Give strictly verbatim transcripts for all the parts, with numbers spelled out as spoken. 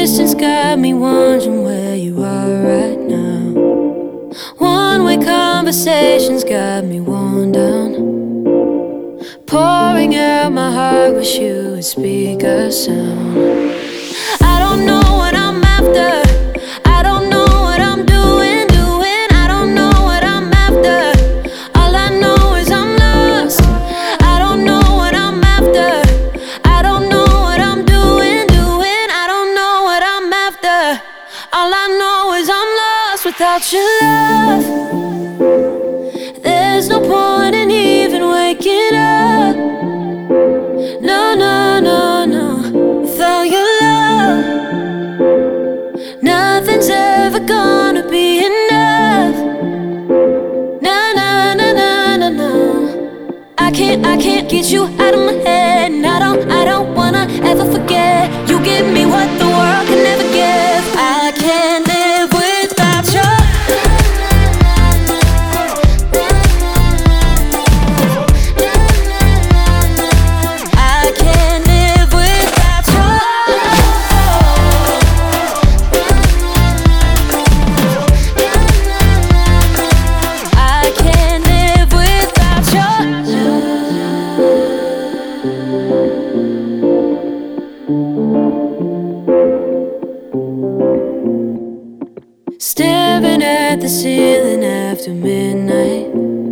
distance got me wondering where you are right now. One-way conversations got me worn down. Pouring out my heart, wish you would speak a sound. I don't know what I'm after. I don't know what I'm doing, doing. I don't know what I'm after. All I know is I'm lost. I don't know what I'm after. I don't know what I'm doing, doing. I don't know what I'm after. All I know is I'm lost without your love. There's no point in even waking up. No, no, no, no. Without your love, nothing's ever gonna be enough. No, no, no, no, no, no. I can't, I can't get you out of my head. And I don't, I don't wanna ever forget. You give me what the world can never give. I can't live without you. Staring at the ceiling after midnight,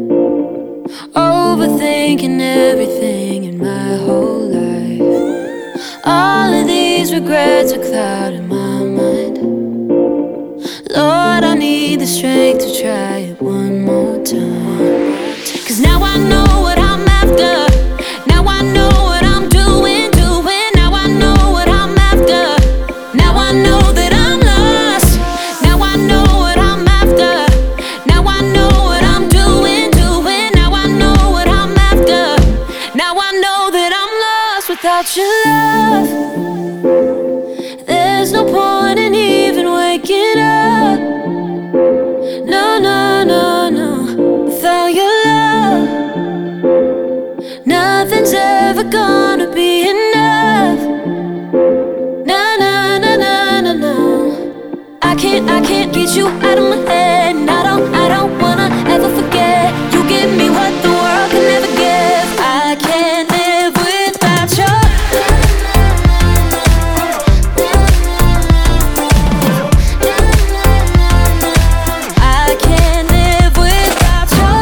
overthinking everything in my whole life. All of these regrets are clouding my mind. Lord, I need the strength to try it one more time. Cause now I know what I'm after. Now I know what I'm doing, doing. Now I know what I'm after. Now I know that I'm lost. Now I know what I'm after. Now I know what I'm doing, doing. Now I know what I'm after. Now I know that I'm lost without your love. There's no point in even waking up. No, no, no, no. Without your love, nothing's ever gonna be enough. No, no, no, no, no, no. I can't, I can't get you out of my head. And I don't, I don't wanna ever forget. You give me what the world can never give. I can't live without you. I can't live without you.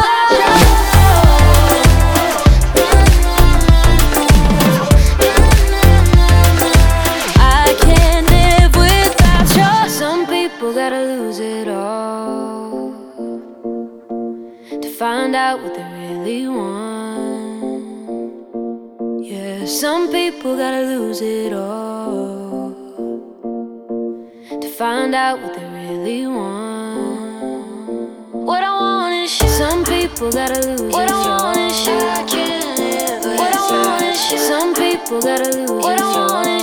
I can't live without you. Some people gotta lose it all to find out what they really want. Yeah, some people gotta lose it all to find out what they really want. What I want is you. Some people gotta lose what it all. What I want is you. I can't live without you. What I want is you. Some people gotta lose what it all.